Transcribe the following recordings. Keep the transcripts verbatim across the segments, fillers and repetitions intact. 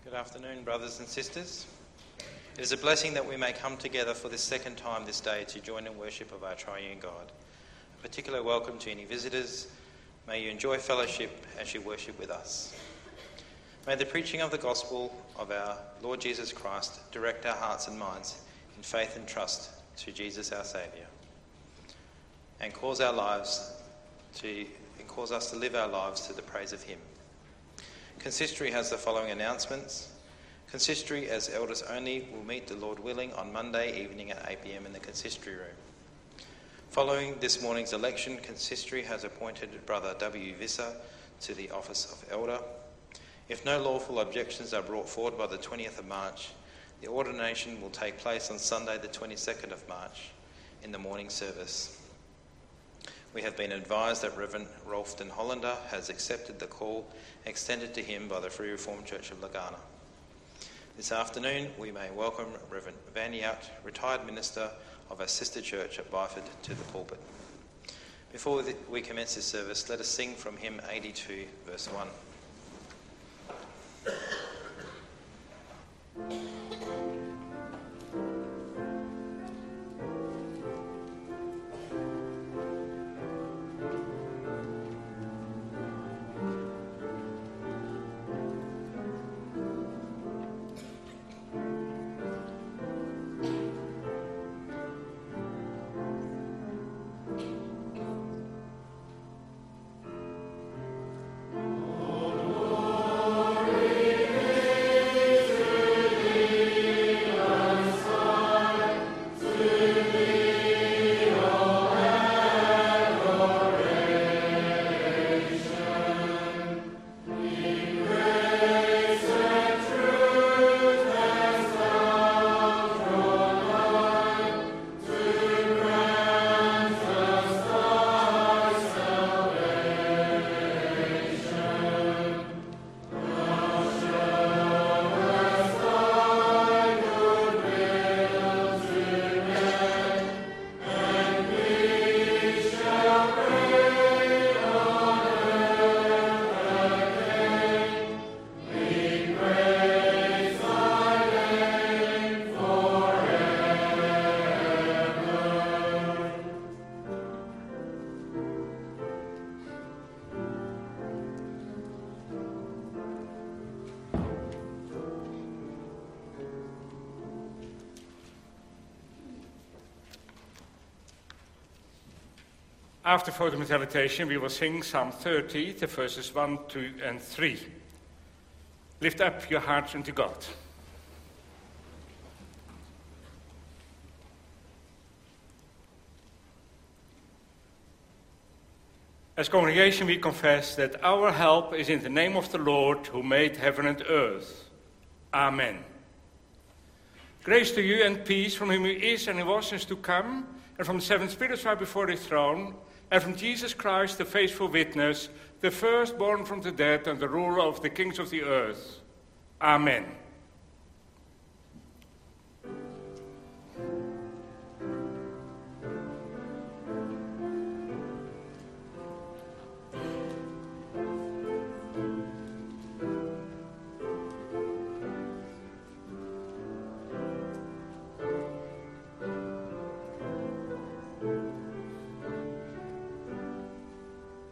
Good afternoon, brothers and sisters. It is a blessing that we may come together for the second time this day to join in worship of our triune God. A particular welcome to any visitors. May you enjoy fellowship as you worship with us. May the preaching of the gospel of our Lord Jesus Christ direct our hearts and minds in faith and trust to Jesus our Saviour, and cause our lives to and cause us to live our lives to the praise of Him. Consistory has the following announcements. Consistory, as elders only, will meet, the Lord willing, on Monday evening at eight p.m. in the consistory room. Following this morning's election, Consistory has appointed Brother W. Visser to the office of elder. If no lawful objections are brought forward by the twentieth of March, the ordination will take place on Sunday the twenty-second of March in the morning service. We have been advised that Reverend Rolfton Hollander has accepted the call extended to him by the Free Reformed Church of Lagana. This afternoon, we may welcome Reverend Van Yout, retired minister of our sister church at Byford, to the pulpit. Before we commence this service, let us sing from hymn eighty-two, verse one. After photo meditation, we will sing Psalm thirty, the verses one, two, and three. Lift up your hearts unto God. As congregation, we confess that our help is in the name of the Lord, who made heaven and earth. Amen. Grace to you and peace from him who is and who was and is to come, and from the seven spirits right before his throne, and from Jesus Christ, the faithful witness, the firstborn from the dead and the ruler of the kings of the earth. Amen.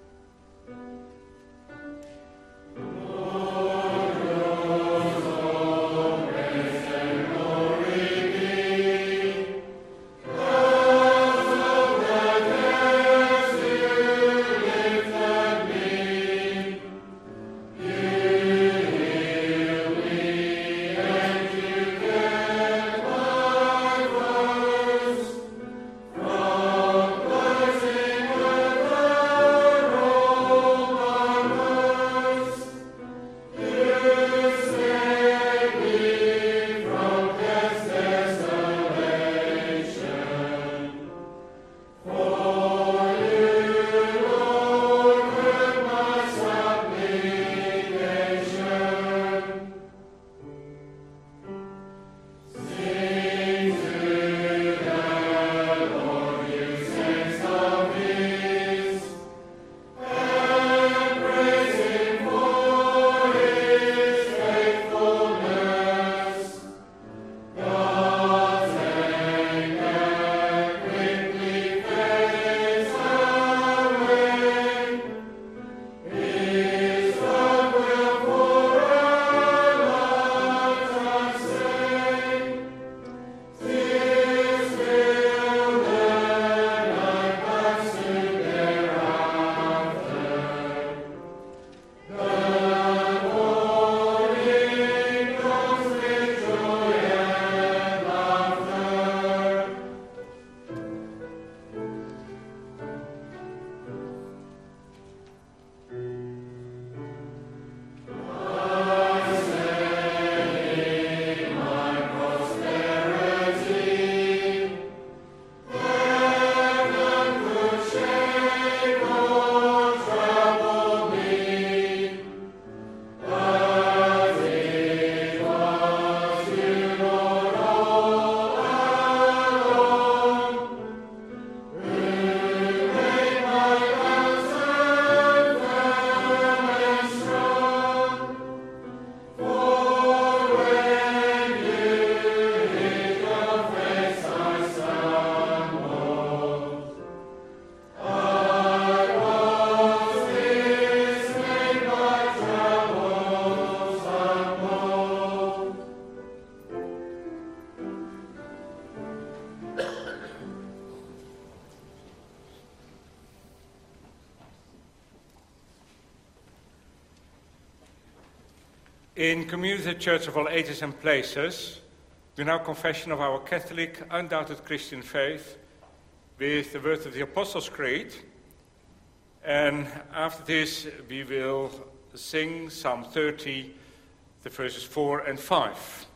Oh In Community Church of All Ages and Places, we now confession of our Catholic, undoubted Christian faith with the words of the Apostles' Creed. And after this, we will sing Psalm thirty, the verses four and five.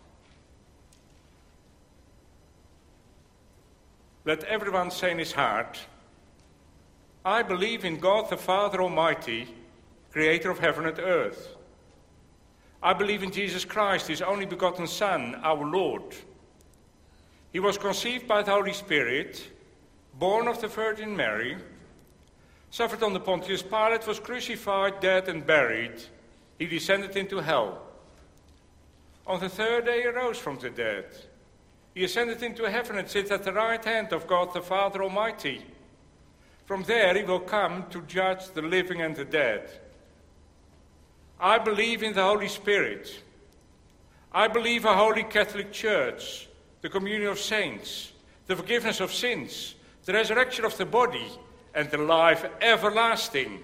Let everyone say in his heart, I believe in God the Father Almighty, creator of heaven and earth. I believe in Jesus Christ, his only begotten Son, our Lord. He was conceived by the Holy Spirit, born of the Virgin Mary, suffered under Pontius Pilate, was crucified, dead, and buried. He descended into hell. On the third day he arose from the dead. He ascended into heaven and sits at the right hand of God the Father Almighty. From there he will come to judge the living and the dead. I believe in the Holy Spirit. I believe a holy Catholic Church, the communion of saints, the forgiveness of sins, the resurrection of the body, and the life everlasting.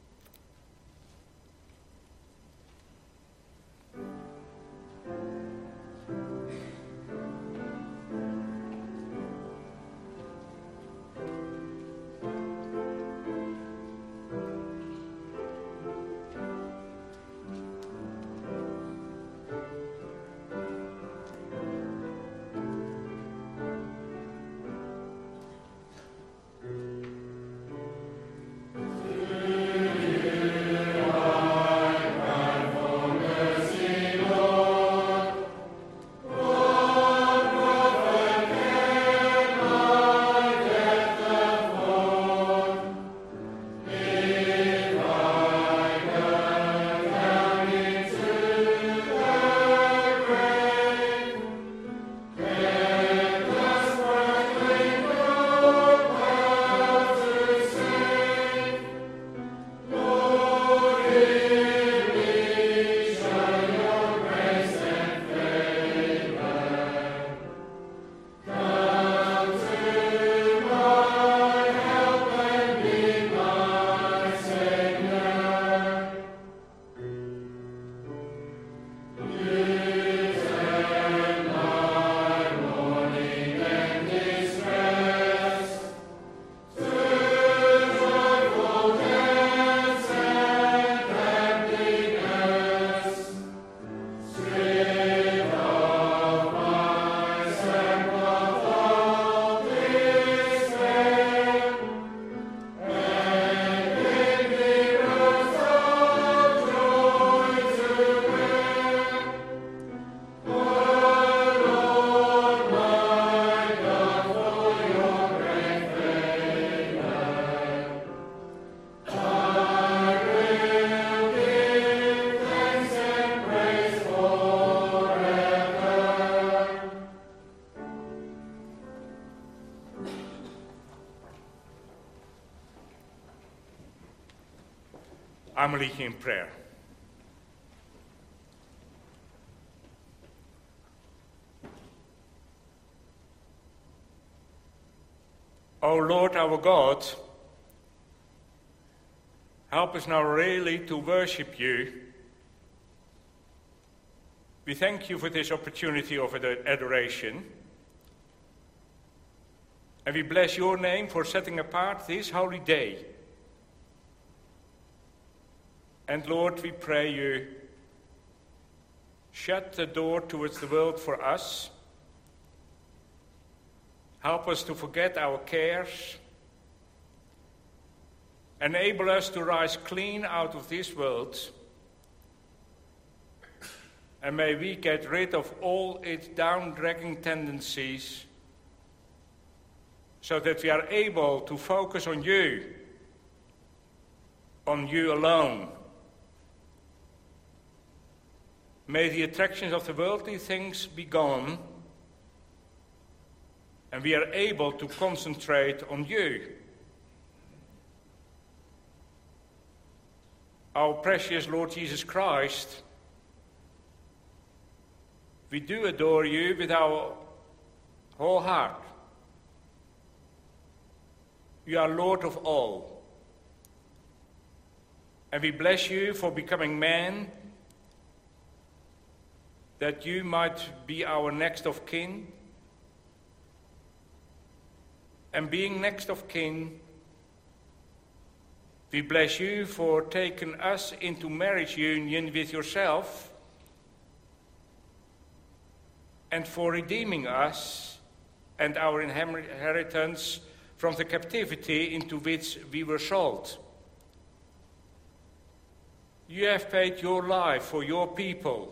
I'm going to lead you in prayer. O Lord our God, help us now really to worship you. We thank you for this opportunity of adoration. And we bless your name for setting apart this holy day. And Lord, we pray you, shut the door towards the world for us. Help us to forget our cares. Enable us to rise clean out of this world. And may we get rid of all its down-dragging tendencies so that we are able to focus on you, on you alone. May the attractions of the worldly things be gone, and we are able to concentrate on you. Our precious Lord Jesus Christ, we do adore you with our whole heart. You are Lord of all. And we bless you for becoming man that you might be our next of kin. And being next of kin, we bless you for taking us into marriage union with yourself and for redeeming us and our inheritance from the captivity into which we were sold. You have paid your life for your people.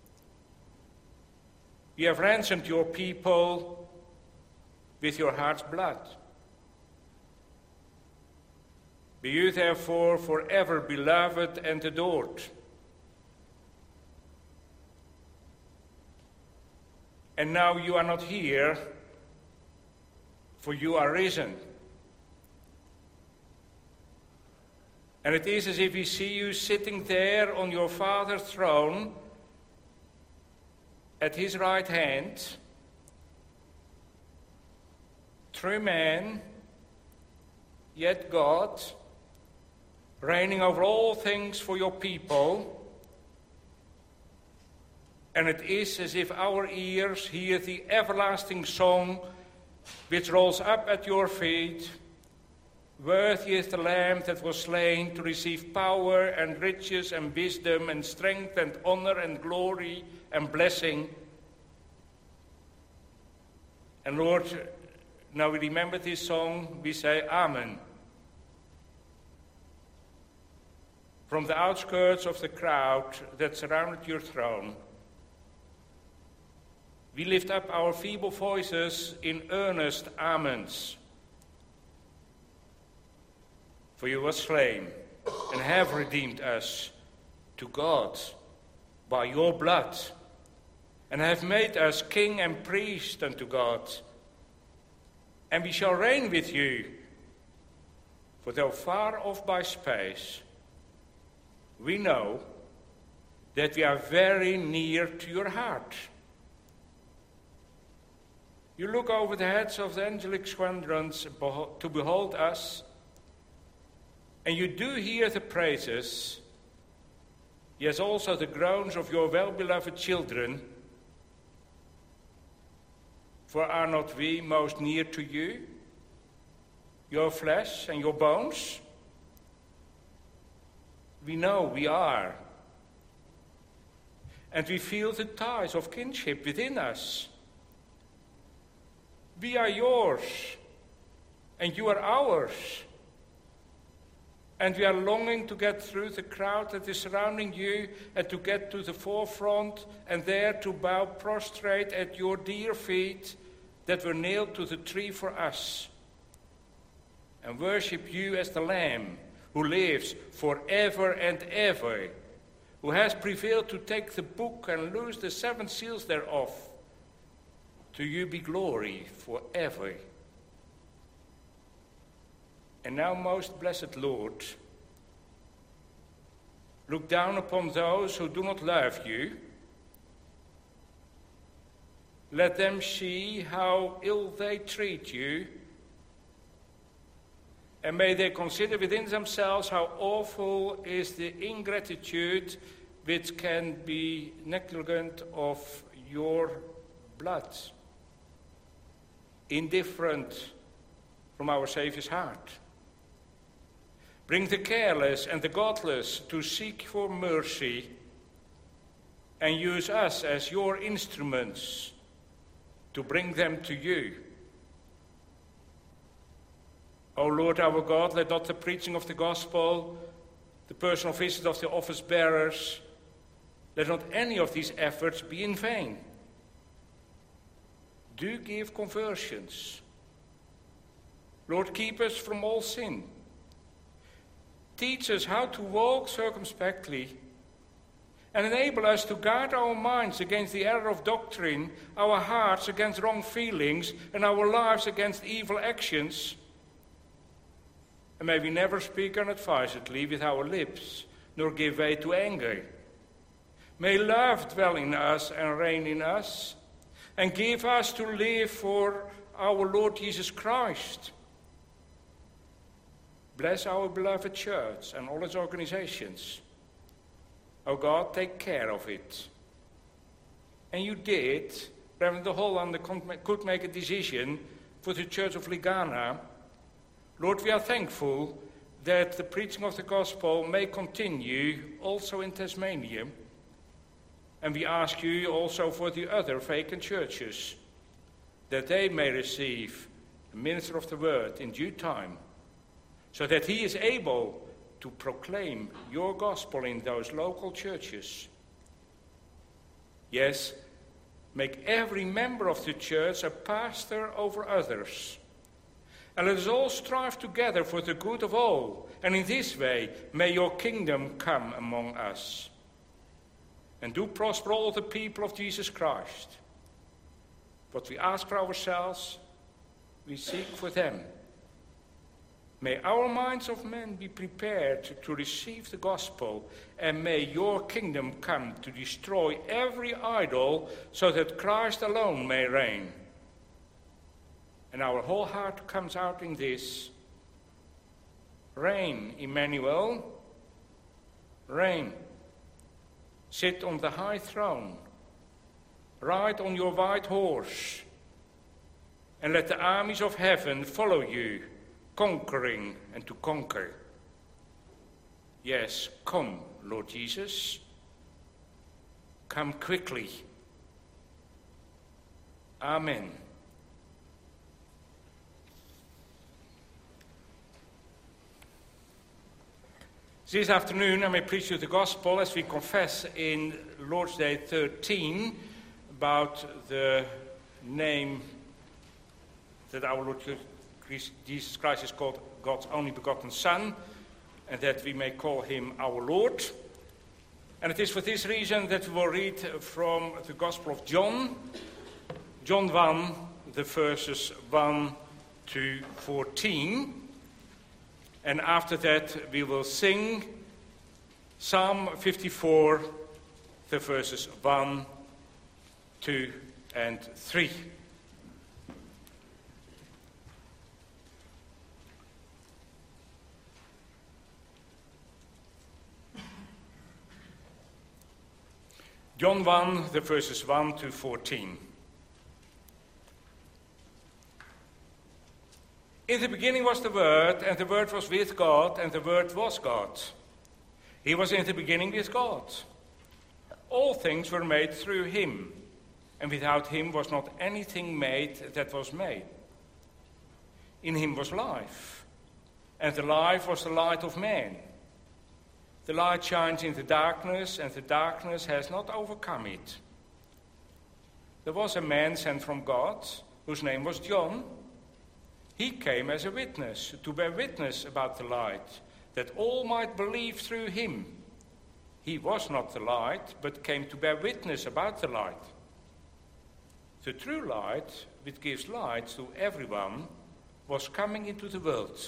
You have ransomed your people with your heart's blood. Be you therefore forever beloved and adored. And now you are not here, for you are risen. And it is as if we see you sitting there on your Father's throne, at his right hand, true man, yet God, reigning over all things for your people. And it is as if our ears hear the everlasting song which rolls up at your feet. Worthy is the Lamb that was slain to receive power and riches and wisdom and strength and honor and glory and blessing. And Lord, now we remember this song, we say Amen. From the outskirts of the crowd that surrounded your throne, we lift up our feeble voices in earnest amens. For you were slain and have redeemed us to God by your blood, and have made us king and priest unto God. And we shall reign with you, for though far off by space, we know that we are very near to your heart. You look over the heads of the angelic squadrons to behold us, and you do hear the praises, yes, also the groans of your well-beloved children. For are not we most near to you, your flesh and your bones? We know we are. And we feel the ties of kinship within us. We are yours, and you are ours. And we are longing to get through the crowd that is surrounding you and to get to the forefront and there to bow prostrate at your dear feet that were nailed to the tree for us, and worship you as the Lamb who lives forever and ever, who has prevailed to take the book and loose the seven seals thereof. To you be glory forever. And now, most blessed Lord, look down upon those who do not love you. Let them see how ill they treat you, and may they consider within themselves how awful is the ingratitude which can be negligent of your blood, indifferent from our Saviour's heart. Bring the careless and the godless to seek for mercy, and use us as your instruments to bring them to you. O Lord our God, let not the preaching of the gospel, the personal visit of the office bearers, let not any of these efforts be in vain. Do give conversions. Lord, keep us from all sin. Teach us how to walk circumspectly, and enable us to guard our minds against the error of doctrine, our hearts against wrong feelings, and our lives against evil actions. And may we never speak unadvisedly with our lips, nor give way to anger. May love dwell in us and reign in us, and give us to live for our Lord Jesus Christ. Bless our beloved church and all its organizations. O God, take care of it. And you did. Reverend de Holland could make a decision for the Church of Ligana. Lord, we are thankful that the preaching of the gospel may continue also in Tasmania. And we ask you also for the other vacant churches, that they may receive the minister of the word in due time, so that he is able to proclaim your gospel in those local churches. Yes, make every member of the church a pastor over others. And let us all strive together for the good of all. And in this way, may your kingdom come among us. And do prosper all the people of Jesus Christ. What we ask for ourselves, we seek for them. May our minds of men be prepared to receive the gospel, and may your kingdom come to destroy every idol, so that Christ alone may reign. And our whole heart comes out in this. Reign, Emmanuel. Reign. Sit on the high throne. Ride on your white horse. And let the armies of heaven follow you, conquering and to conquer. Yes, come, Lord Jesus. Come quickly. Amen. This afternoon I may preach you the gospel as we confess in Lord's Day thirteen about the name that our Lord Jesus Christ is called God's only begotten Son, and that we may call him our Lord. And it is for this reason that we will read from the Gospel of John, John one, the verses one to fourteen. And after that we will sing Psalm fifty-four, the verses one, two, and three. John one, the verses one to fourteen. In the beginning was the Word, and the Word was with God, and the Word was God. He was in the beginning with God. All things were made through him, and without him was not anything made that was made. In him was life, and the life was the light of man. The light shines in the darkness, and the darkness has not overcome it. There was a man sent from God, whose name was John. He came as a witness, to bear witness about the light, that all might believe through him. He was not the light, but came to bear witness about the light. The true light, which gives light to everyone, was coming into the world.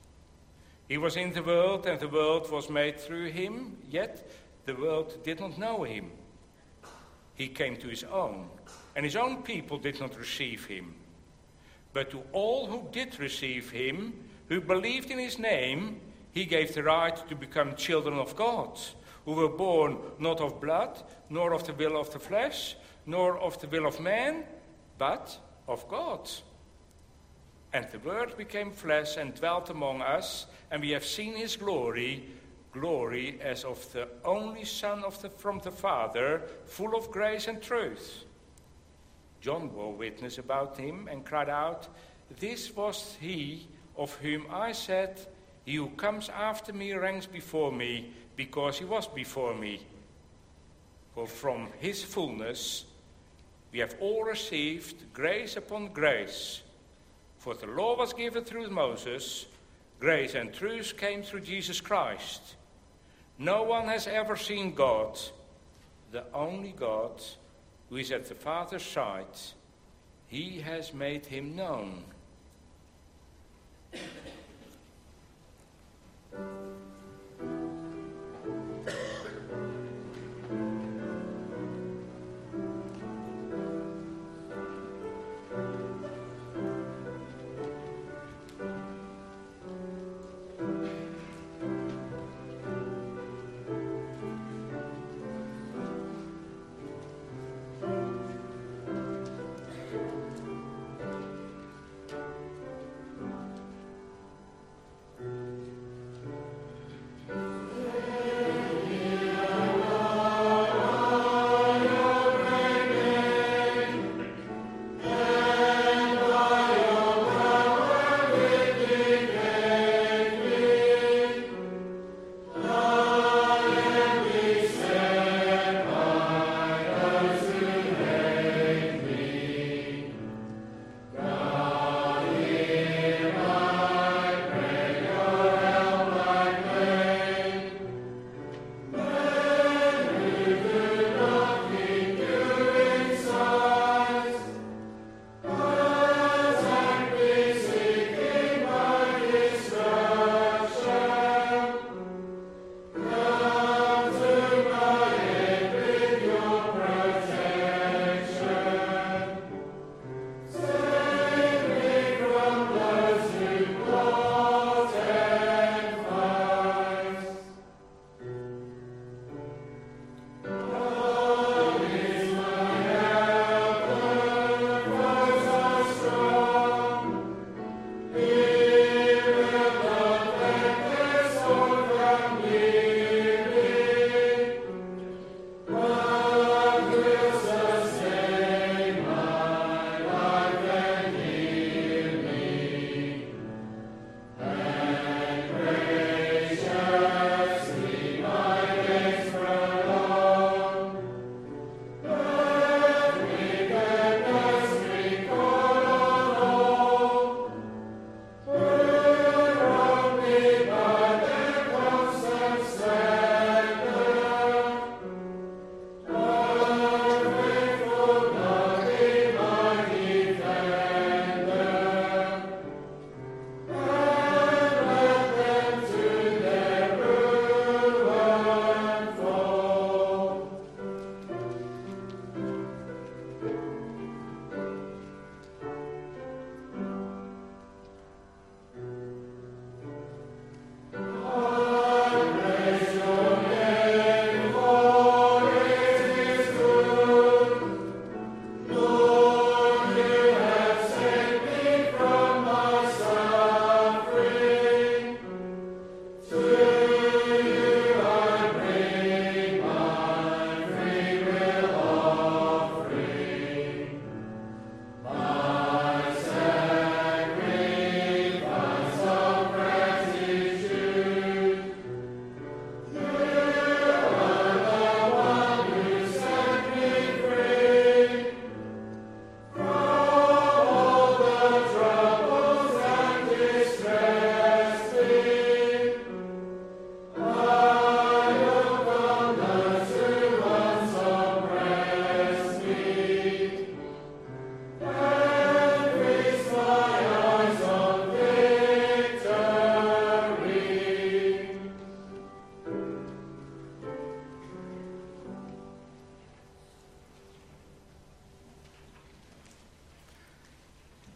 He was in the world, and the world was made through him, yet the world did not know him. He came to his own, and his own people did not receive him. But to all who did receive him, who believed in his name, he gave the right to become children of God, who were born not of blood, nor of the will of the flesh, nor of the will of man, but of God. And the Word became flesh and dwelt among us, and we have seen his glory, glory as of the only Son of the, from the Father, full of grace and truth. John bore witness about him and cried out, "This was he of whom I said, he who comes after me ranks before me, because he was before me. For from his fullness we have all received grace upon grace. For the law was given through Moses, grace and truth came through Jesus Christ. No one has ever seen God, the only God, who is at the Father's side. He has made him known."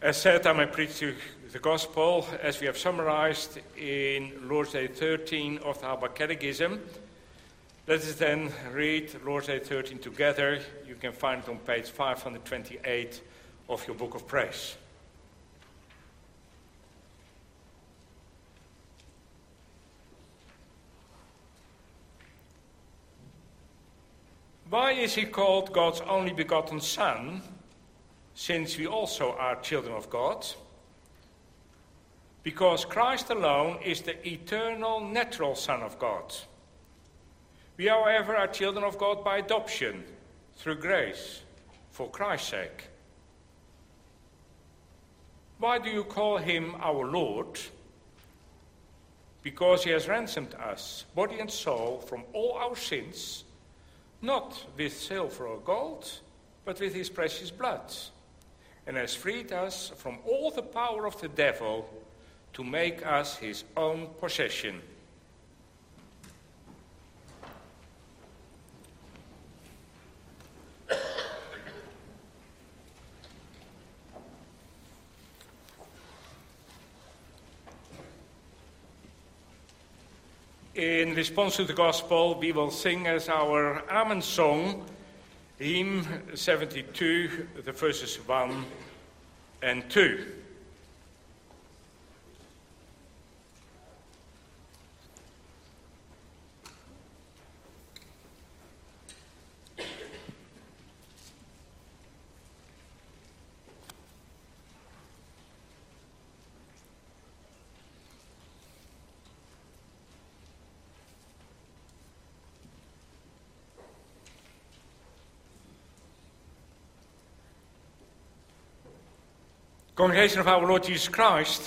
As said, I may preach to the Gospel as we have summarized in Lord's Day thirteen of the Heidelberg Catechism. Let us then read Lord's Day thirteen together. You can find it on page five hundred twenty-eight of your Book of Praise. Why is he called God's only begotten Son, since we also are children of God? Because Christ alone is the eternal, natural Son of God. We, however, are children of God by adoption, through grace, for Christ's sake. Why do you call him our Lord? Because he has ransomed us, body and soul, from all our sins, not with silver or gold, but with his precious blood, and has freed us from all the power of the devil to make us his own possession. In response to the Gospel, we will sing as our Amen song, hymn seventy-two, the verses one and two. Congregation of our Lord Jesus Christ,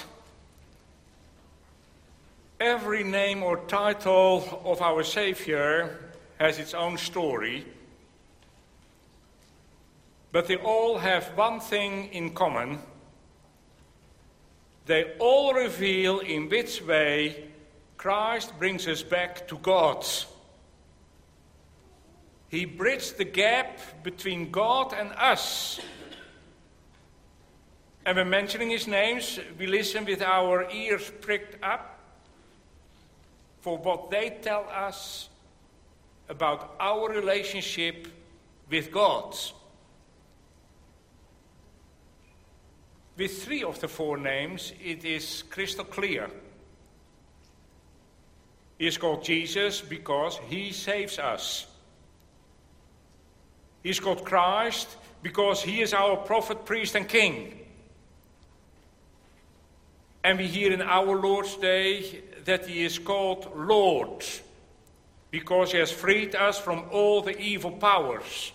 every name or title of our Savior has its own story, but they all have one thing in common. They all reveal in which way Christ brings us back to God. He bridged the gap between God and us. And when mentioning his names, we listen with our ears pricked up for what they tell us about our relationship with God. With three of the four names, it is crystal clear. He is called Jesus because he saves us. He is called Christ because he is our prophet, priest, and king. And we hear in our Lord's Day that he is called Lord, because he has freed us from all the evil powers.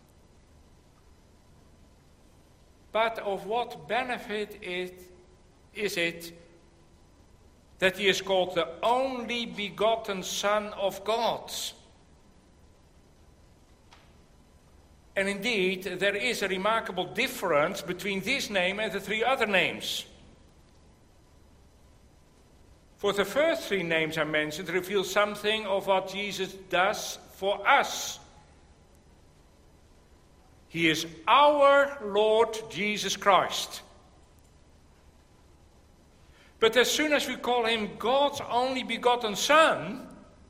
But of what benefit it, is it that he is called the only begotten Son of God? And indeed, there is a remarkable difference between this name and the three other names. For the first three names I mentioned reveal something of what Jesus does for us. He is our Lord Jesus Christ. But as soon as we call him God's only begotten Son,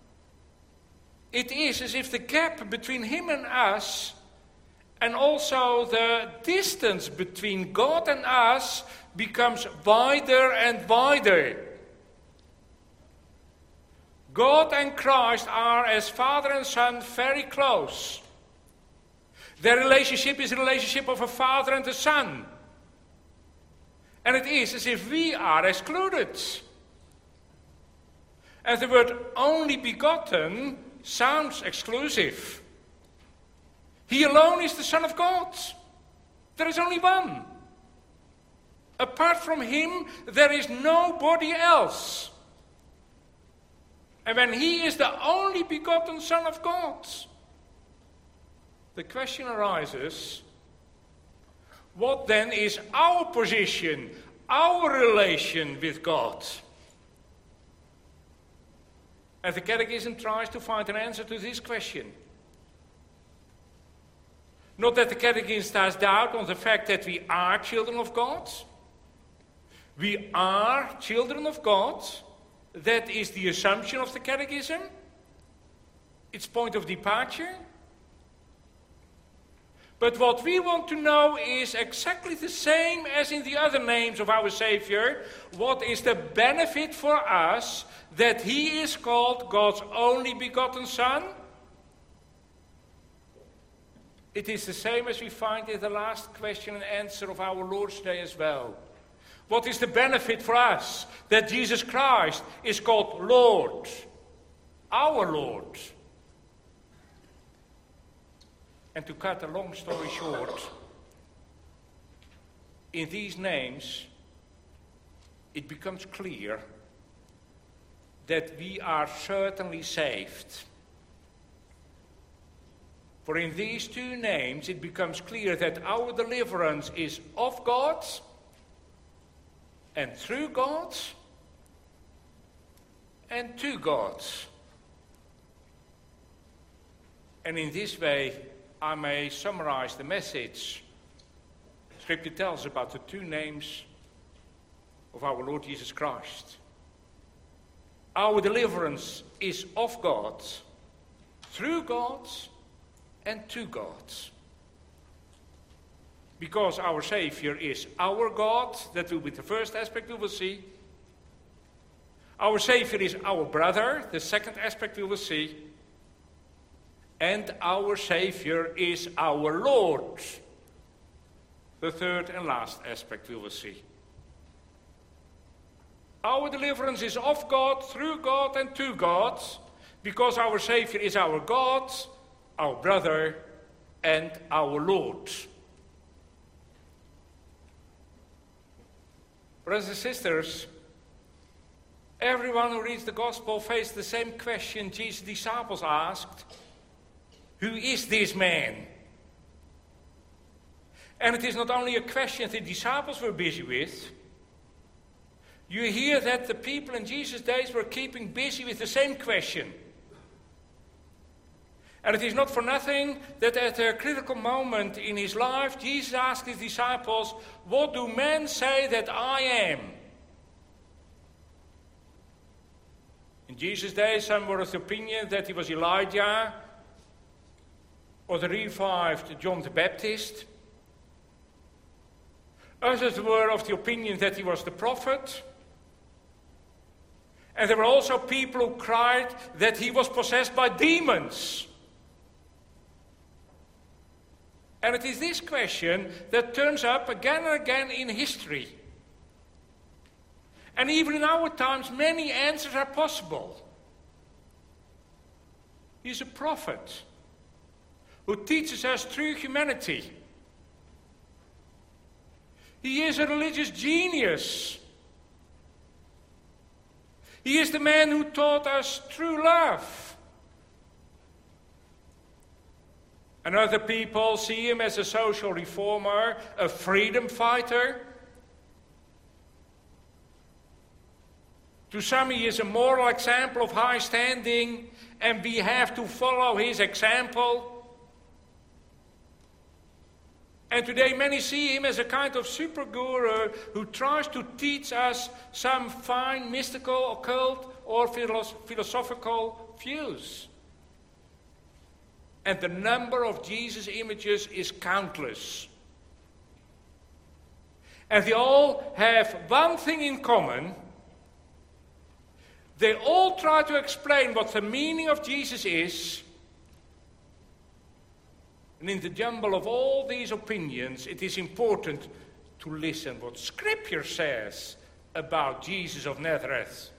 it is as if the gap between him and us, and also the distance between God and us, becomes wider and wider. God and Christ are, as father and son, very close. Their relationship is a relationship of a father and a son. And it is as if we are excluded. And the word only begotten sounds exclusive. He alone is the Son of God. There is only one. Apart from him, there is nobody else. And when he is the only begotten Son of God, the question arises, what then is our position, our relation with God? And the Catechism tries to find an answer to this question. Not that the Catechism has doubt on the fact that we are children of God. We are children of God. That is the assumption of the Catechism. Its point of departure. But what we want to know is exactly the same as in the other names of our Savior. What is the benefit for us that he is called God's only begotten Son? It is the same as we find in the last question and answer of our Lord's Day as well. What is the benefit for us that Jesus Christ is called Lord, our Lord? And to cut a long story short, in these names, it becomes clear that we are certainly saved. For in these two names, it becomes clear that our deliverance is of God and through God and to God. And in this way, I may summarize the message. Scripture tells about the two names of our Lord Jesus Christ. Our deliverance is of God, through God, and to God. Because our Savior is our God, that will be the first aspect we will see. Our Savior is our brother, the second aspect we will see. And our Savior is our Lord, the third and last aspect we will see. Our deliverance is of God, through God, and to God, because our Savior is our God, our brother, and our Lord. Brothers and sisters, everyone who reads the Gospel faced the same question Jesus' disciples asked. Who is this man? And it is not only a question the disciples were busy with. You hear that the people in Jesus' days were keeping busy with the same question. And it is not for nothing that at a critical moment in his life, Jesus asked his disciples, what do men say that I am? In Jesus' days, some were of the opinion that he was Elijah, or the revived John the Baptist. Others were of the opinion that he was the prophet. And there were also people who cried that he was possessed by demons. And it is this question that turns up again and again in history. And even in our times, many answers are possible. He's a prophet who teaches us true humanity. He is a religious genius. He is the man who taught us true love. And other people see him as a social reformer, a freedom fighter. To some, he is a moral example of high standing, and we have to follow his example. And today many see him as a kind of super guru who tries to teach us some fine mystical, occult, or philosophical views. And the number of Jesus images is countless. And they all have one thing in common. They all try to explain what the meaning of Jesus is. And in the jumble of all these opinions, it is important to listen what Scripture says about Jesus of Nazareth.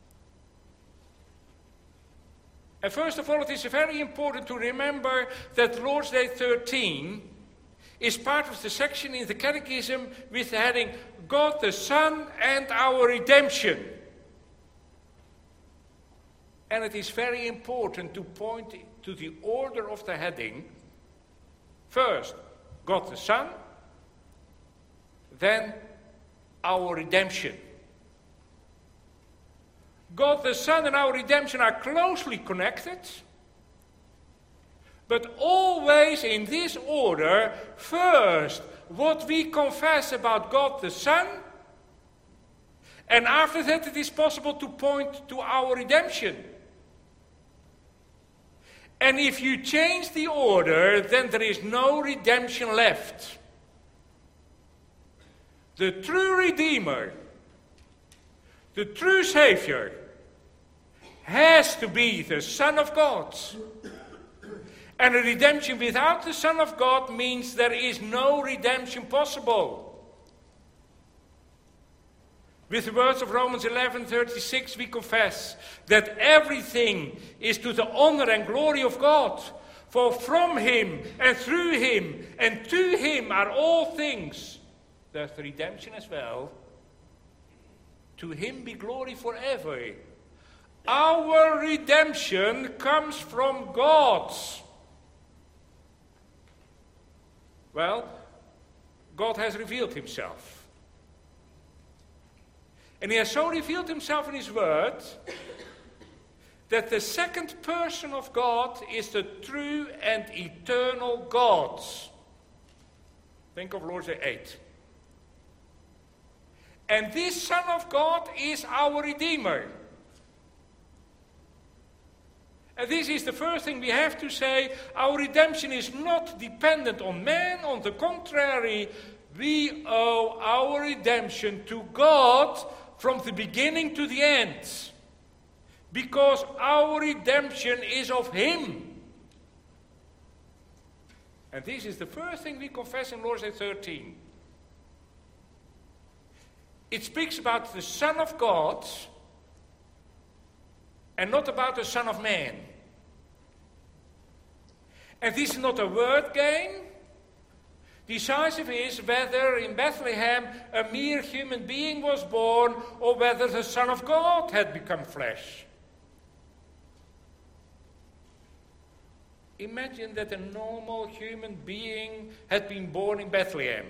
And first of all, it is very important to remember that Lord's Day thirteen is part of the section in the Catechism with the heading, God the Son and our Redemption. And it is very important to point to the order of the heading. First, God the Son, then our redemption. God the Son and our redemption are closely connected, but always in this order. First, what we confess about God the Son, And after that, it is possible to point to our redemption. And if you change the order, then there is no redemption left. The true Redeemer, the true Savior, has to be the Son of God. And a redemption without the Son of God means there is no redemption possible. With the words of Romans eleven thirty-six, we confess that everything is to the honor and glory of God. For from Him and through Him and to Him are all things. There's the redemption as well. To Him be glory forever. Our redemption comes from God. Well, God has revealed Himself. And He has so revealed Himself in His Word that the second person of God is the true and eternal God. Think of Lord's Day eight. And this Son of God is our Redeemer. And this is the first thing we have to say. Our redemption is not dependent on man. On the contrary, we owe our redemption to God from the beginning to the end. Because our redemption is of Him. And this is the first thing we confess in Lord's Day thirteen. It speaks about the Son of God and not about the Son of Man. And this is not a word game. Decisive is whether in Bethlehem a mere human being was born or whether the Son of God had become flesh. Imagine that a normal human being had been born in Bethlehem.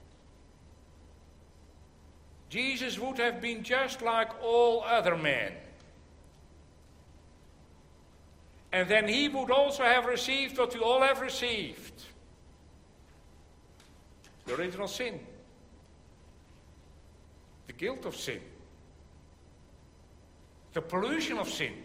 Jesus would have been just like all other men. And then He would also have received what we all have received. The original sin. The guilt of sin. The pollution of sin.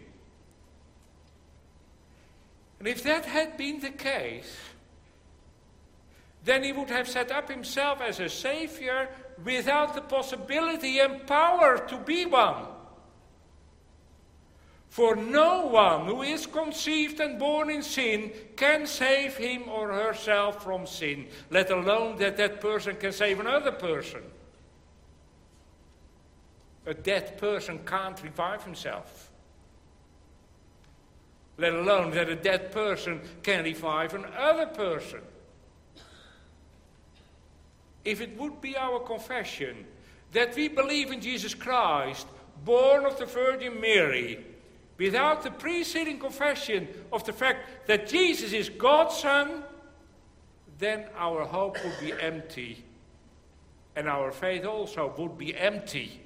And if that had been the case, then He would have set up Himself as a Savior without the possibility and power to be one. For no one who is conceived and born in sin can save him or herself from sin, let alone that that person can save another person. A dead person can't revive himself, let alone that a dead person can revive another person. If it would be our confession that we believe in Jesus Christ, born of the Virgin Mary, without the preceding confession of the fact that Jesus is God's Son, then our hope would be empty, and our faith also would be empty.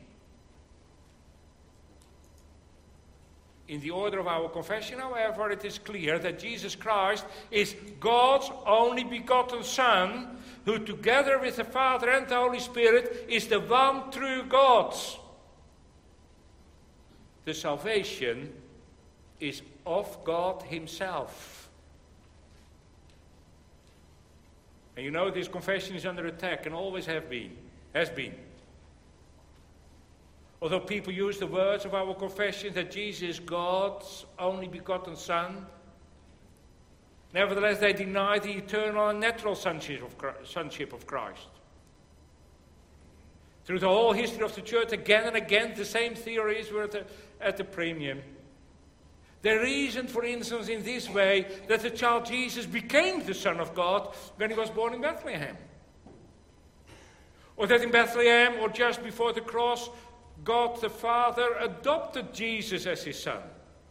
In the order of our confession, however, it is clear that Jesus Christ is God's only begotten Son, who together with the Father and the Holy Spirit is the one true God. The salvation is of God Himself. And you know this confession is under attack and always have been, has been. Although people use the words of our confession that Jesus is God's only begotten Son, nevertheless they deny the eternal and natural sonship of Christ. Sonship of Christ. Through the whole history of the church, again and again, the same theories were at the, at the premium. They reasoned, for instance, in this way, that the child Jesus became the Son of God when He was born in Bethlehem. Or that in Bethlehem, or just before the cross, God the Father adopted Jesus as His Son.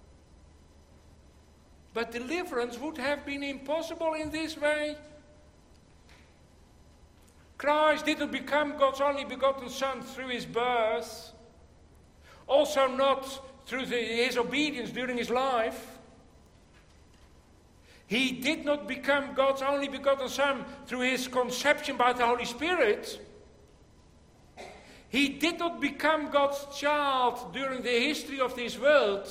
But deliverance would have been impossible in this way. Christ didn't become God's only begotten Son through His birth. Also not through the, His obedience during His life. He did not become God's only begotten Son through His conception by the Holy Spirit. He did not become God's child during the history of this world.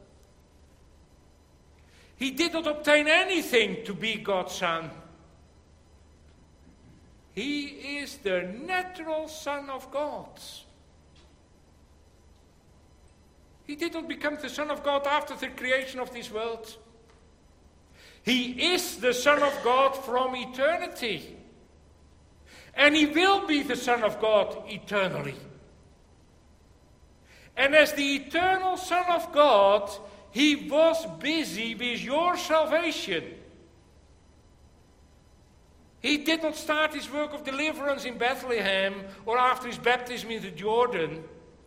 He did not obtain anything to be God's son. He is the natural Son of God. He did not become the Son of God after the creation of this world. He is the Son of God from eternity. And he will be the Son of God eternally. And as the eternal Son of God, he was busy with your salvation. He did not start his work of deliverance in Bethlehem or after his baptism in the Jordan.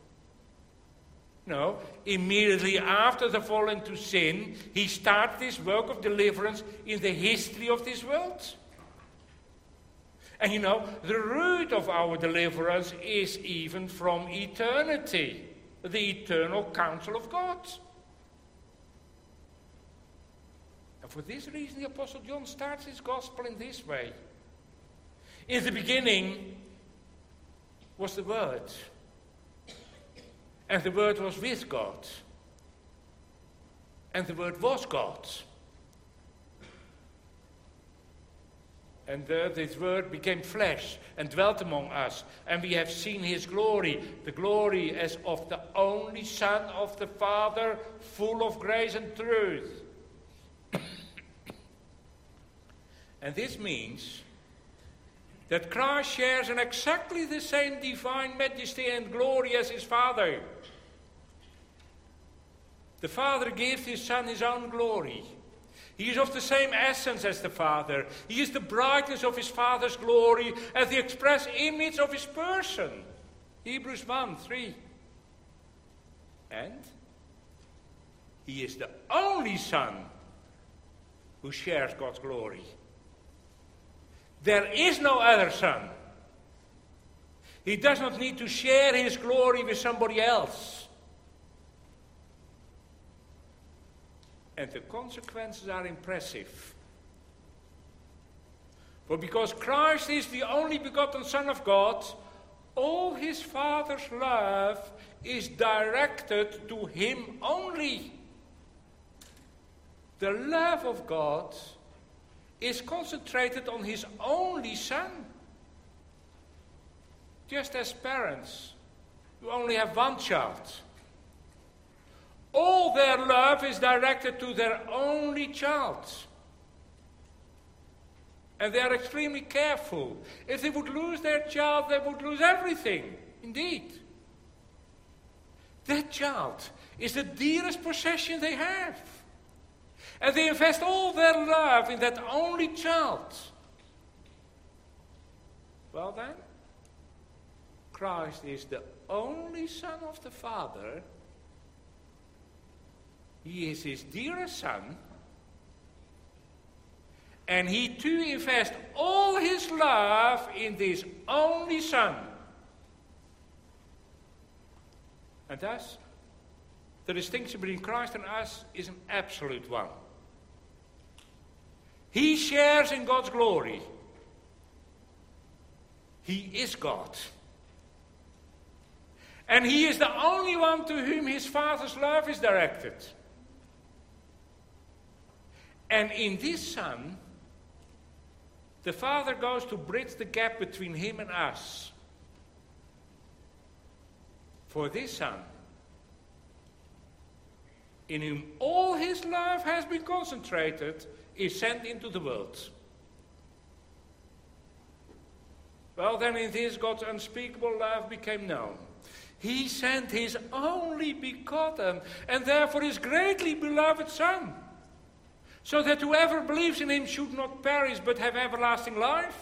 No, immediately after the fall into sin, he started his work of deliverance in the history of this world. And you know, the root of our deliverance is even from eternity, the eternal counsel of God. And for this reason, the Apostle John starts his gospel in this way. In the beginning was the Word. And the Word was with God. And the Word was God. And uh, this Word became flesh and dwelt among us. And we have seen his glory, the glory as of the only Son of the Father, full of grace and truth. And this means that Christ shares in exactly the same divine majesty and glory as his Father. The Father gives his Son his own glory. He is of the same essence as the Father. He is the brightness of his Father's glory as the express image of his person. Hebrews one, three. And he is the only Son who shares God's glory. There is no other Son. He does not need to share his glory with somebody else. And the consequences are impressive. For because Christ is the only begotten Son of God, all his Father's love is directed to him only. The love of God is concentrated on his only Son. Just as parents who only have one child. All their love is directed to their only child. And they are extremely careful. If they would lose their child, they would lose everything. Indeed. That child is the dearest possession they have. And they invest all their love in that only child. Well then, Christ is the only Son of the Father. He is his dearest Son. And he too invests all his love in this only Son. And thus, the distinction between Christ and us is an absolute one. He shares in God's glory. He is God. And he is the only one to whom his Father's love is directed. And in this Son, the Father goes to bridge the gap between him and us. For this Son, in whom all his love has been concentrated, is sent into the world. Well, then in this God's unspeakable love became known. He sent his only begotten and therefore his greatly beloved Son, so that whoever believes in him should not perish but have everlasting life.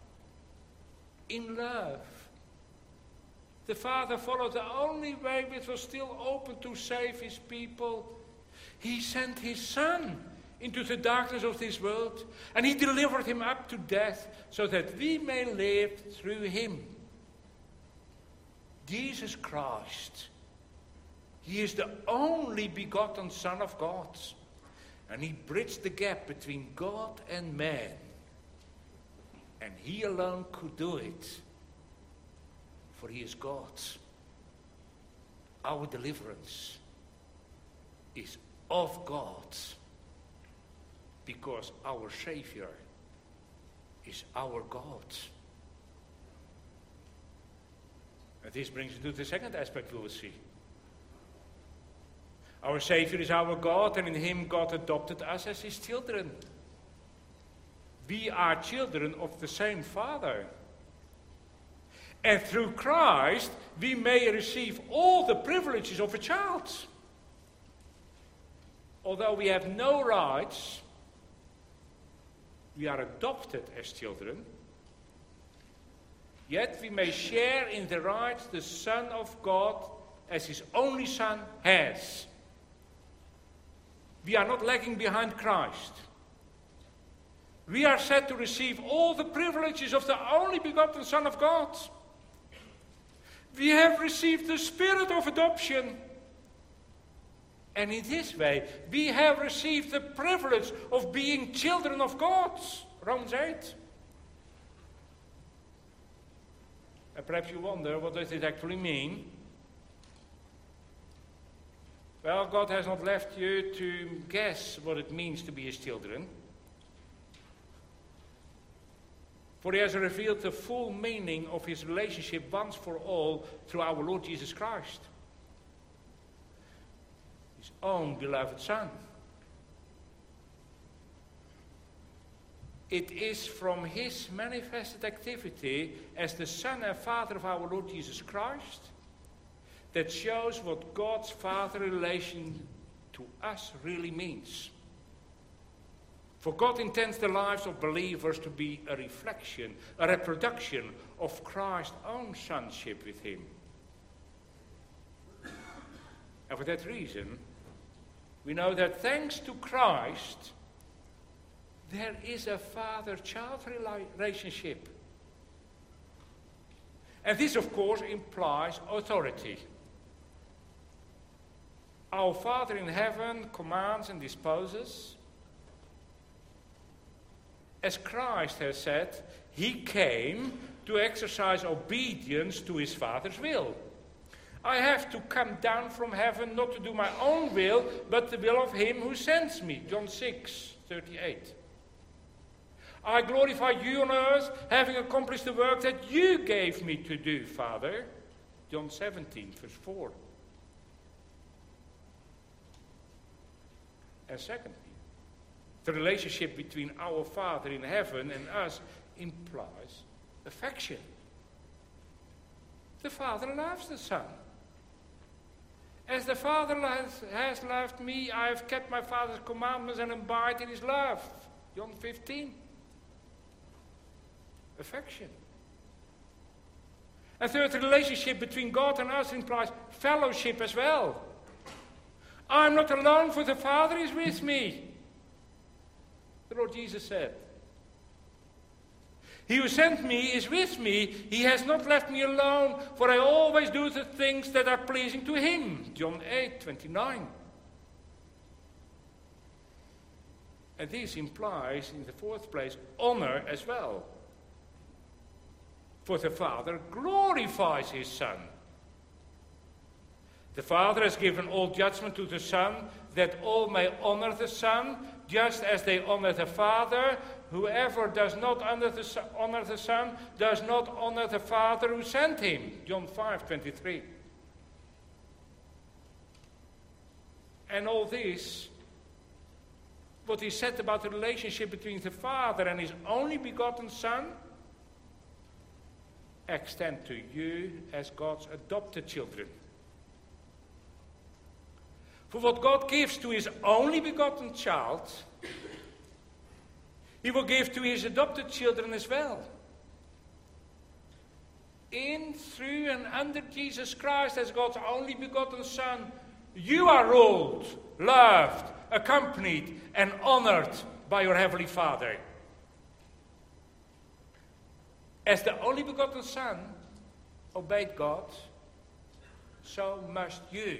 In love, the Father followed the only way which was still open to save his people. He sent his Son into the darkness of this world, and he delivered him up to death so that we may live through him. Jesus Christ, he is the only begotten Son of God. And he bridged the gap between God and man. And he alone could do it. for he is God. Our deliverance is of God, because our Savior is our God. And this brings us to the second aspect we will see. Our Savior is our God, and in him God adopted us as his children. We are children of the same Father. And through Christ, we may receive all the privileges of a child. Although we have no rights, we are adopted as children. Yet we may share in the rights the Son of God as his only Son has. We are not lagging behind Christ. We are set to receive all the privileges of the only begotten Son of God. We have received the spirit of adoption. And in this way, we have received the privilege of being children of God. Romans eight. And perhaps you wonder, what does it actually mean? Well, God has not left you to guess what it means to be his children. For he has revealed the full meaning of his relationship once for all through our Lord Jesus Christ, his own beloved Son. It is from his manifested activity as the Son and Father of our Lord Jesus Christ that shows what God's Father relation to us really means. For God intends the lives of believers to be a reflection, a reproduction of Christ's own sonship with him. And for that reason, we know that thanks to Christ, there is a father-child relationship. And this, of course, implies authority. Our Father in heaven commands and disposes. As Christ has said, he came to exercise obedience to his Father's will. I have to come down from heaven not to do my own will, but the will of him who sends me. John six thirty-eight. I glorify you on earth, having accomplished the work that you gave me to do, Father. John seventeen, verse four. And secondly, the relationship between our Father in heaven and us implies affection. The Father loves the Son. As the Father has loved me, I have kept my Father's commandments and abide in his love. John fifteen. Affection. And third, the relationship between God and us implies fellowship as well. I'm not alone, for the Father is with me. The Lord Jesus said, he who sent me is with me. He has not left me alone, for I always do the things that are pleasing to him. John eight twenty-nine. And this implies, in the fourth place, honor as well. For the Father glorifies his Son. The Father has given all judgment to the Son, that all may honor the Son, just as they honor the Father. Whoever does not honor the, son, honor the Son does not honor the Father who sent him. John five twenty-three. And all this, what is said about the relationship between the Father and his only begotten Son, extend to you as God's adopted children. For what God gives to his only begotten child, he will give to his adopted children as well. In, through, and under Jesus Christ as God's only begotten Son, you are ruled, loved, accompanied, and honored by your Heavenly Father. As the only begotten Son obeyed God, so must you.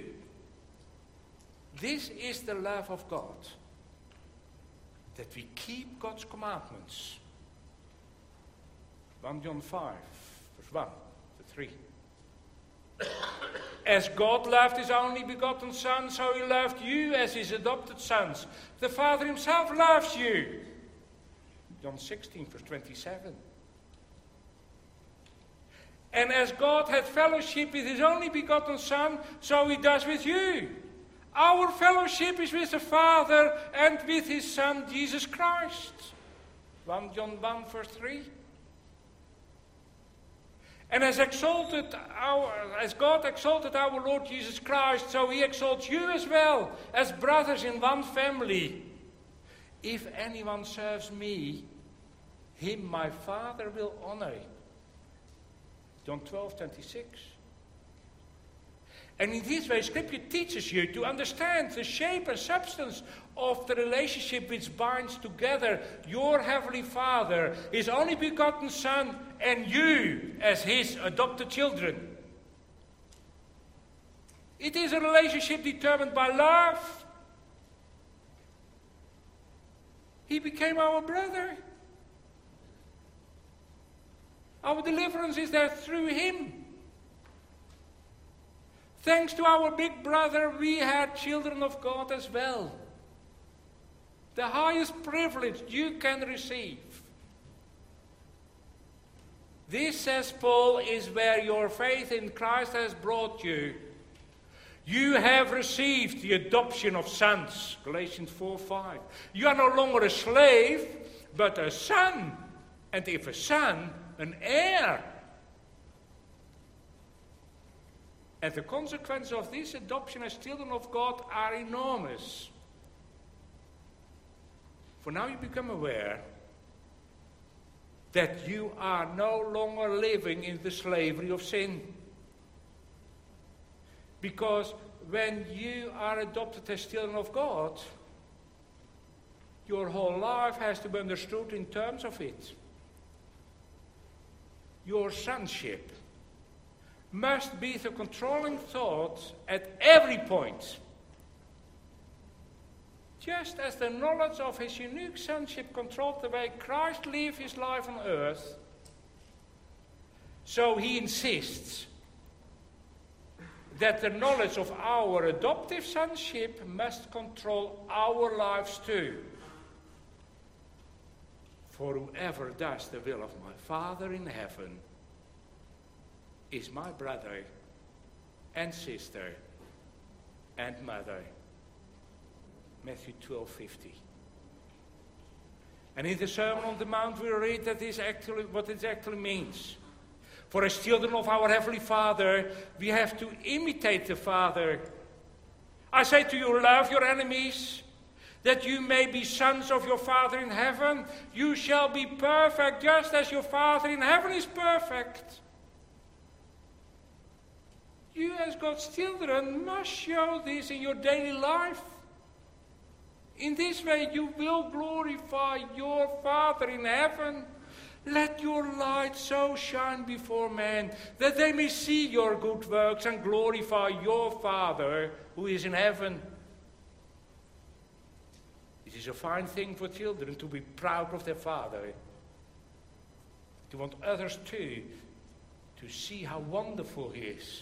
This is the love of God, that we keep God's commandments. First John five, verse one to three. As God loved his only begotten Son, so he loved you as his adopted sons. The Father himself loves you. John sixteen, verse twenty-seven. And as God had fellowship with his only begotten Son, so he does with you. Our fellowship is with the Father and with his Son, Jesus Christ. First John one, verse three. And as exalted our, as God exalted our Lord Jesus Christ, so he exalts you as well, as brothers in one family. If anyone serves me, him my Father will honor. John twelve, twenty-six. And in this way, Scripture teaches you to understand the shape and substance of the relationship which binds together your Heavenly Father, his only begotten Son, and you as his adopted children. It is a relationship determined by love. He became our brother. Our deliverance is there through him. Thanks to our big brother, we had children of God as well. The highest privilege you can receive. This, says Paul, is where your faith in Christ has brought you. You have received the adoption of sons. Galatians four, five. You are no longer a slave, but a son. And if a son, an heir. And the consequences of this adoption as children of God are enormous. For now you become aware that you are no longer living in the slavery of sin. Because when you are adopted as children of God, your whole life has to be understood in terms of it. Your sonship must be the controlling thought at every point. Just as the knowledge of his unique sonship controlled the way Christ lived his life on earth, so he insists that the knowledge of our adoptive sonship must control our lives too. For whoever does the will of my Father in heaven is my brother and sister and mother. Matthew twelve, fifty. And in the Sermon on the Mount we read that is actually what it actually means. For as children of our Heavenly Father, we have to imitate the Father. I say to you, love your enemies, that you may be sons of your Father in heaven. You shall be perfect, just as your Father in heaven is perfect. You as God's children must show this in your daily life. In this way you will glorify your Father in heaven. Let your light so shine before men that they may see your good works and glorify your Father who is in heaven. It is a fine thing for children to be proud of their father, to want others too to see how wonderful he is,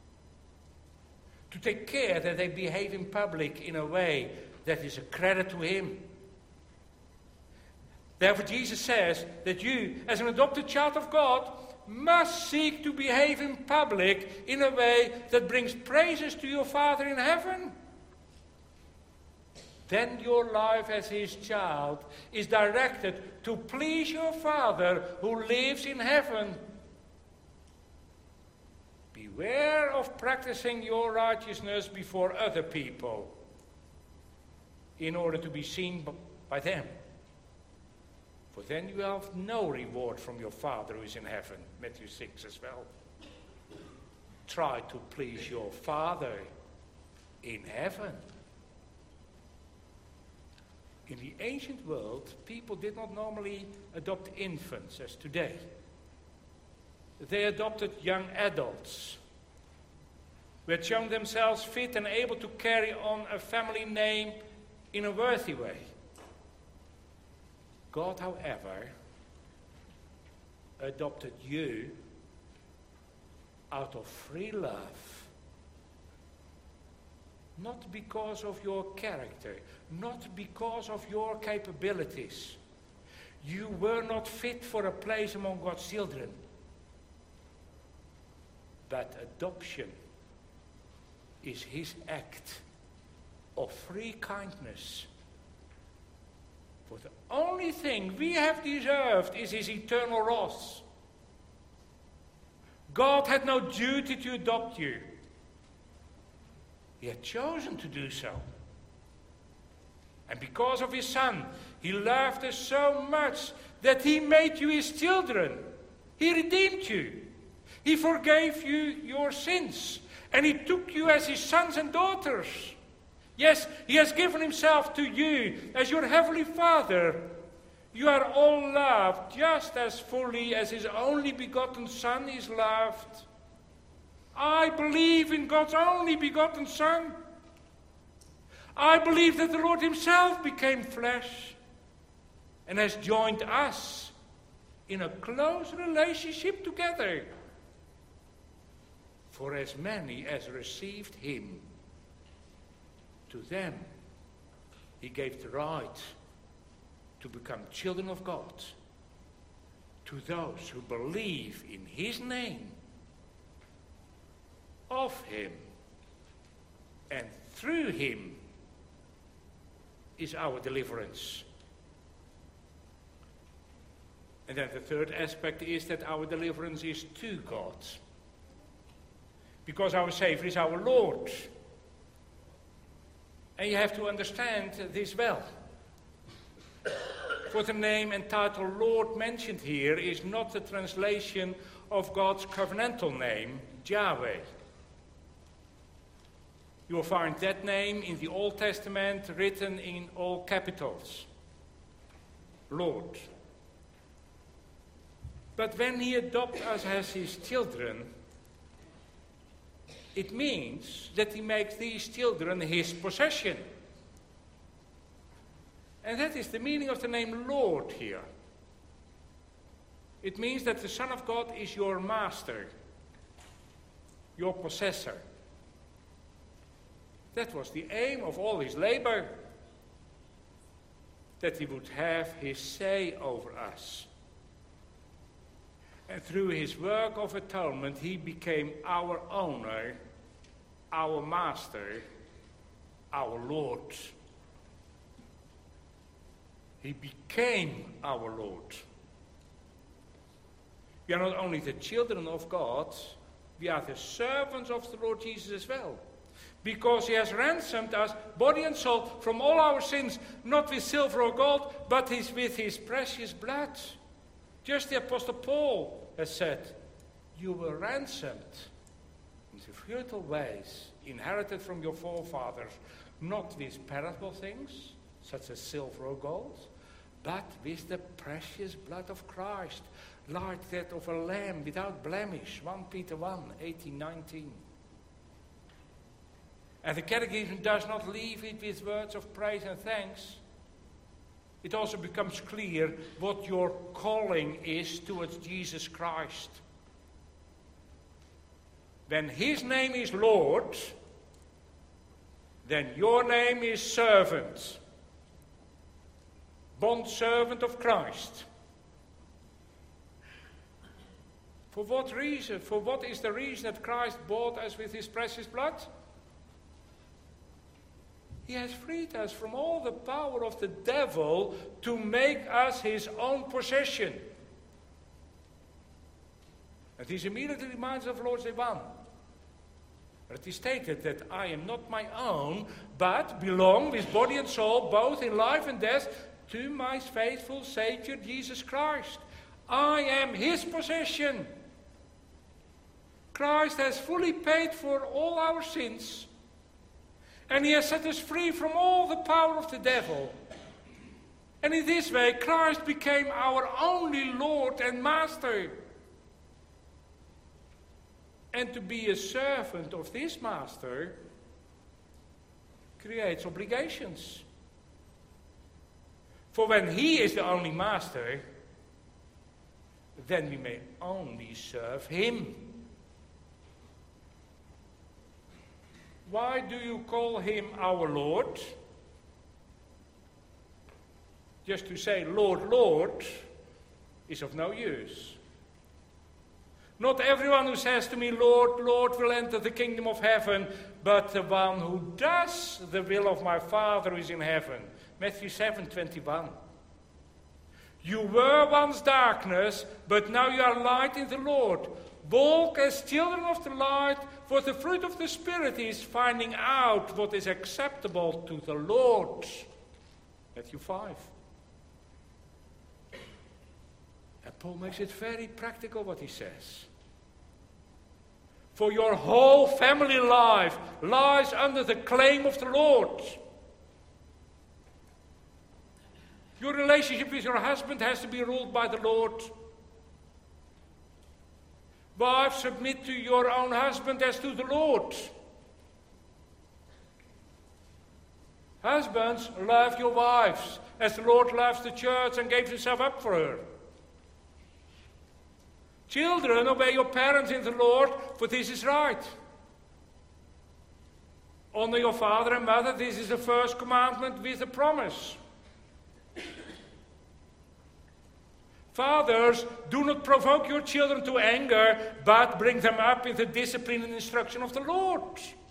to take care that they behave in public in a way that is a credit to him. Therefore Jesus says that you, as an adopted child of God, must seek to behave in public in a way that brings praises to your Father in heaven. Then your life as his child is directed to please your Father who lives in heaven. Beware of practicing your righteousness before other people in order to be seen by them. For then you have no reward from your Father who is in heaven. Matthew six as well. Try to please your Father in heaven. In the ancient world, people did not normally adopt infants as today. They adopted young adults who had shown themselves fit and able to carry on a family name in a worthy way. God, however, adopted you out of free love. Not because of your character, not because of your capabilities. You were not fit for a place among God's children. But adoption is his act of free kindness. For the only thing we have deserved is his eternal wrath. God had no duty to adopt you. He had chosen to do so. And because of his Son, he loved us so much that he made you his children. He redeemed you. He forgave you your sins. And he took you as his sons and daughters. Yes, he has given himself to you as your heavenly Father. You are all loved just as fully as his only begotten Son is loved. I believe in God's only begotten Son. I believe that the Lord himself became flesh and has joined us in a close relationship together. For as many as received him, to them he gave the right to become children of God, to those who believe in his name. Of him and through him is our deliverance. And then the third aspect is that our deliverance is to God. Because our Savior is our Lord. And you have to understand this well. For the name and title Lord mentioned here is not the translation of God's covenantal name, Yahweh. You will find that name in the Old Testament written in all capitals. Lord. But when he adopts us as his children, it means that he makes these children his possession. And that is the meaning of the name Lord here. It means that the Son of God is your master, your possessor. That was the aim of all his labor, that he would have his say over us. And through his work of atonement, he became our owner, our master, our Lord. He became our Lord. We are not only the children of God, we are the servants of the Lord Jesus as well. Because he has ransomed us, body and soul, from all our sins, not with silver or gold, but his, with his precious blood. Just the Apostle Paul has said, you were ransomed in the futile ways, inherited from your forefathers, not with perishable things, such as silver or gold, but with the precious blood of Christ, like that of a lamb without blemish, First Peter one, eighteen, nineteen. And the Catechism does not leave it with words of praise and thanks. It also becomes clear what your calling is towards Jesus Christ. When his name is Lord, then your name is servant. Bondservant of Christ. For what reason? For what is the reason that Christ bought us with his precious blood? He has freed us from all the power of the devil to make us his own possession. And this immediately reminds us of Lord's Day one. It is stated that I am not my own, but belong with body and soul, both in life and death, to my faithful Savior Jesus Christ. I am his possession. Christ has fully paid for all our sins. And he has set us free from all the power of the devil. And in this way, Christ became our only Lord and Master. And to be a servant of this Master creates obligations. For when he is the only Master, then we may only serve him. why do you call him our Lord? Just to say Lord, Lord is of no use. Not everyone who says to me, Lord, Lord, will enter the kingdom of heaven, but the one who does the will of my Father who is in heaven. Matthew seven twenty-one. You were once darkness, but now you are light in the Lord. Walk as children of the light, for the fruit of the Spirit is finding out what is acceptable to the Lord. Matthew five. And Paul makes it very practical what he says. For your whole family life lies under the claim of the Lord. Your relationship with your husband has to be ruled by the Lord. Wives, submit to your own husband as to the Lord. Husbands, love your wives as the Lord loves the church and gave himself up for her. Children, obey your parents in the Lord, for this is right. Honor your father and mother, this is the first commandment with a promise. Fathers, do not provoke your children to anger, but bring them up in the discipline and instruction of the Lord.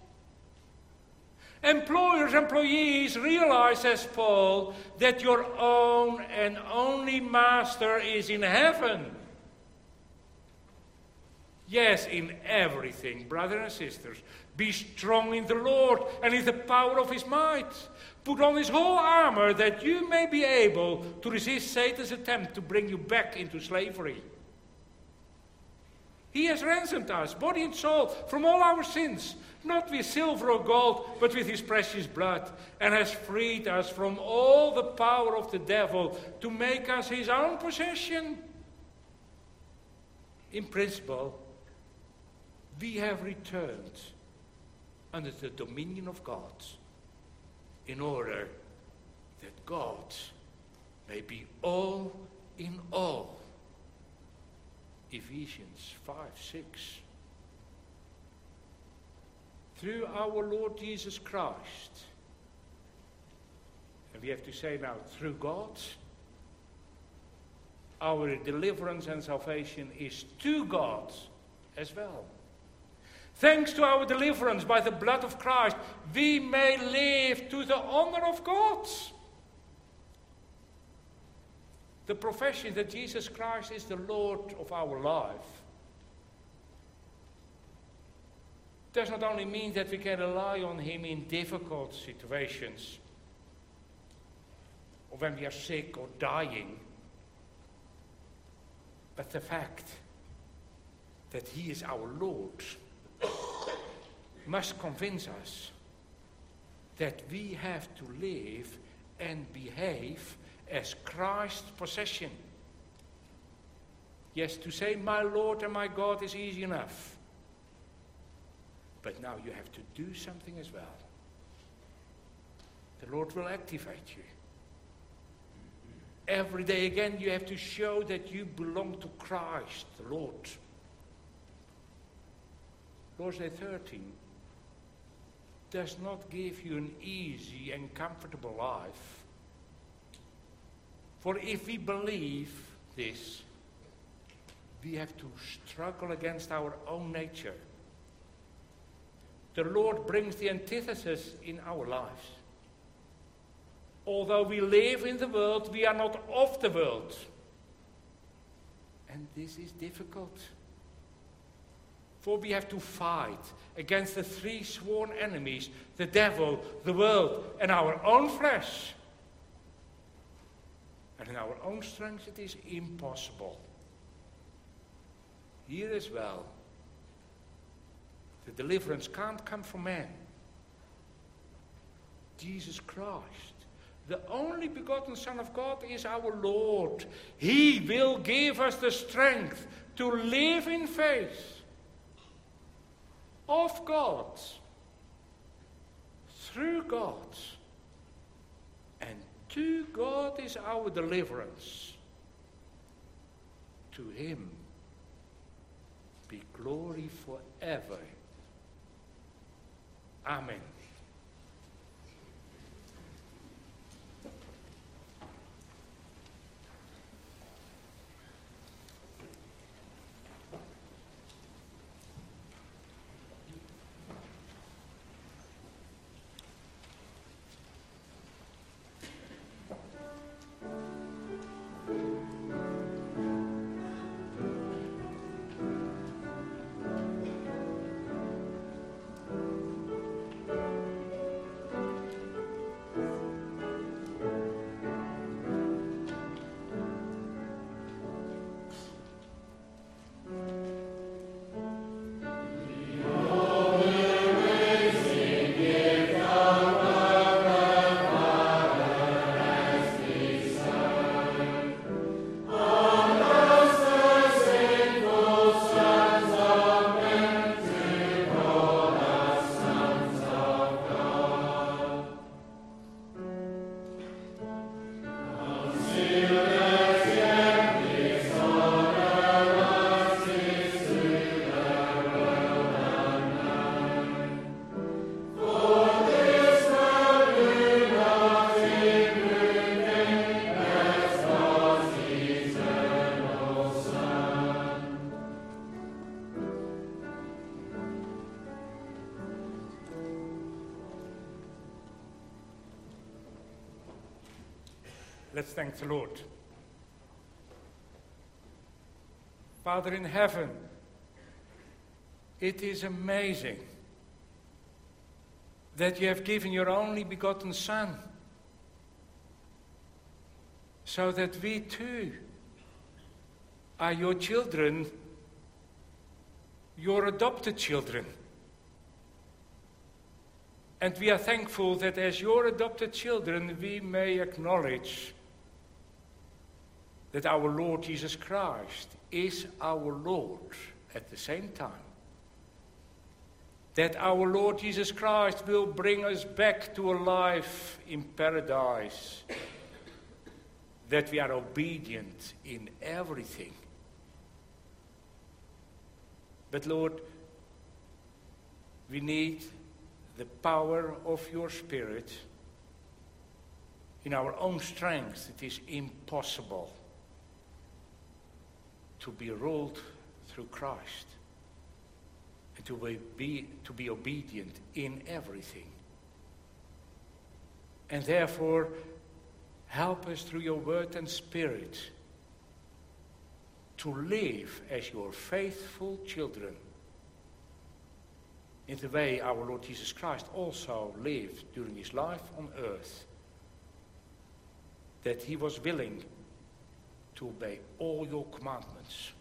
Employers, employees, realize, as Paul, that your own and only master is in heaven. Yes, in everything, brothers and sisters, be strong in the Lord and in the power of his might. Put on his whole armor that you may be able to resist Satan's attempt to bring you back into slavery. He has ransomed us, body and soul, from all our sins, not with silver or gold, but with his precious blood, and has freed us from all the power of the devil to make us his own possession. In principle, we have returned under the dominion of God in order that God may be all in all. Ephesians five six. Through our Lord Jesus Christ, and we have to say now, through God, our deliverance and salvation is to God as well. Thanks to our deliverance by the blood of Christ, we may live to the honor of God. The profession that Jesus Christ is the Lord of our life does not only mean that we can rely on him in difficult situations, or when we are sick or dying, but the fact that he is our Lord must convince us that we have to live and behave as Christ's possession. Yes, to say my Lord and my God is easy enough. But now you have to do something as well. The Lord will activate you. Every day again you have to show that you belong to Christ, the Lord. Lord's Day thirteen does not give you an easy and comfortable life. For if we believe this, we have to struggle against our own nature. The Lord brings the antithesis in our lives. Although we live in the world, we are not of the world. And this is difficult. For we have to fight against the three sworn enemies, the devil, the world, and our own flesh. And in our own strength it is impossible. Here as well, the deliverance can't come from man. Jesus Christ, the only begotten Son of God, is our Lord. He will give us the strength to live in faith of God, through God, and to God is our deliverance. To him be glory forever. Amen. Let's thank the Lord. Father in heaven, it is amazing that you have given your only begotten Son, so that we too are your children, your adopted children. And we are thankful that as your adopted children, we may acknowledge that our Lord Jesus Christ is our Lord at the same time. That our Lord Jesus Christ will bring us back to a life in paradise. That we are obedient in everything. But Lord, we need the power of your Spirit. In our own strength, it is impossible to be ruled through Christ and to be, to be obedient in everything. And therefore, help us through your word and Spirit to live as your faithful children in the way our Lord Jesus Christ also lived during his life on earth, that he was willing to obey all your commandments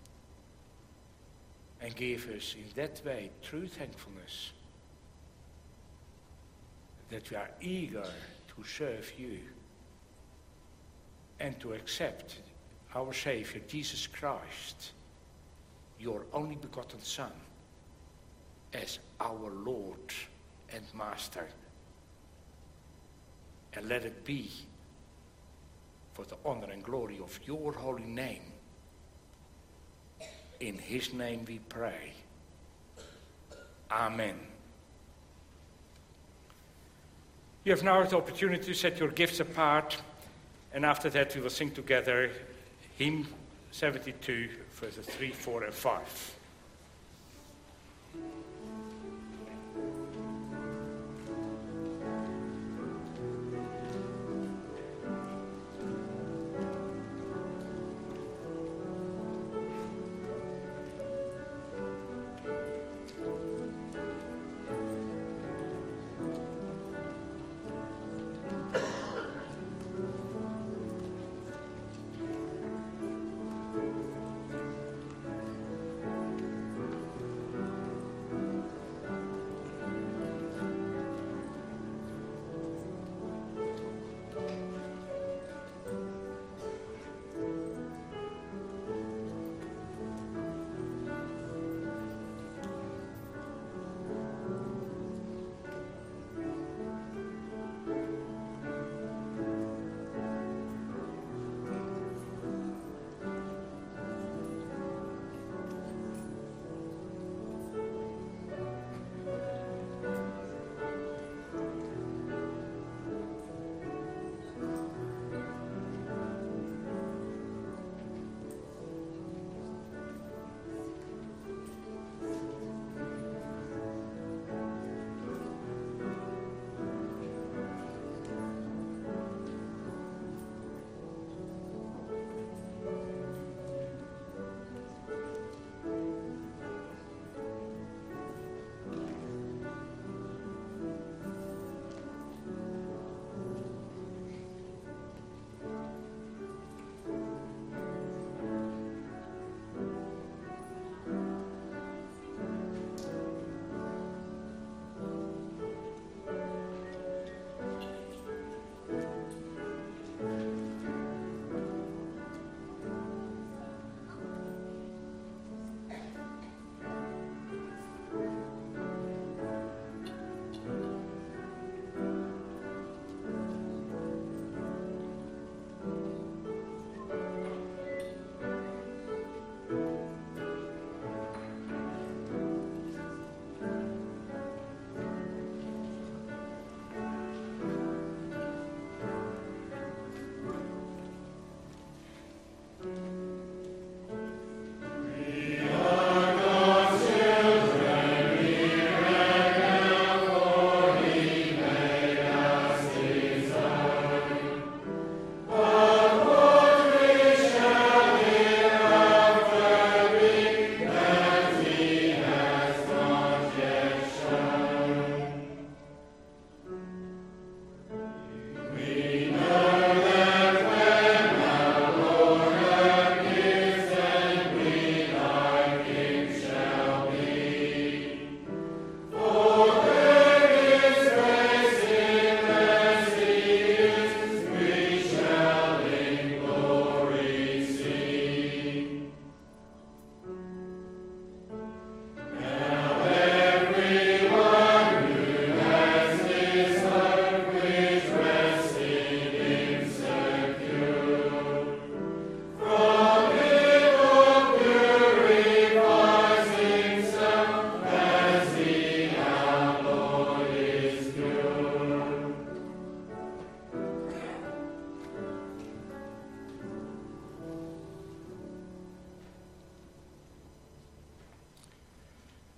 and give us in that way true thankfulness, that we are eager to serve you and to accept our Savior Jesus Christ, your only begotten Son, as our Lord and Master. And let it be for the honor and glory of your holy name. In his name we pray. Amen. You have now the opportunity to set your gifts apart, and after that we will sing together hymn seventy-two, verses three, four, and five.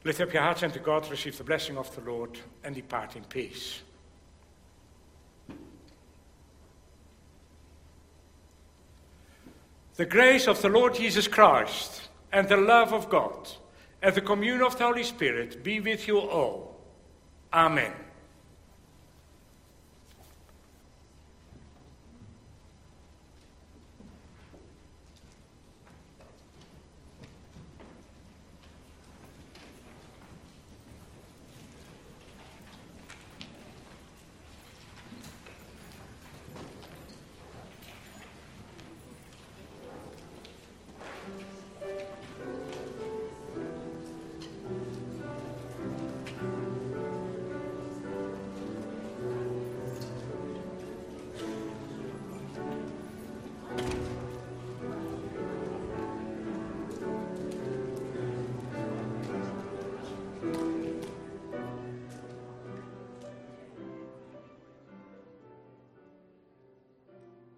Lift up your hearts unto God, receive the blessing of the Lord, and depart in peace. The grace of the Lord Jesus Christ, and the love of God, and the communion of the Holy Spirit be with you all. Amen.